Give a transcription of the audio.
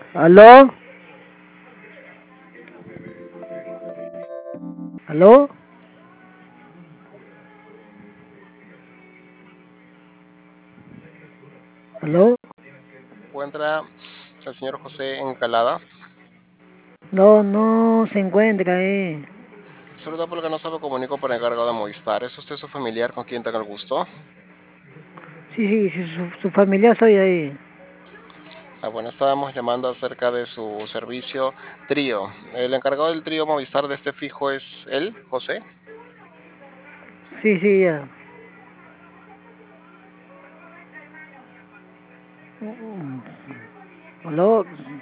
¿Aló? ¿Aló? ¿Aló? Encuentra el señor José Encalada. No, no se encuentra ahí. Saluda porque no se lo comunico por encargo de Movistar. ¿Es usted su familiar con quien tenga el gusto? Sí, sí, sí, su familiar soy ahí. Bueno, estábamos llamando acerca de su servicio trío. El encargado del trío Movistar de este fijo es él, José. Sí, sí, ya. ¿Aló?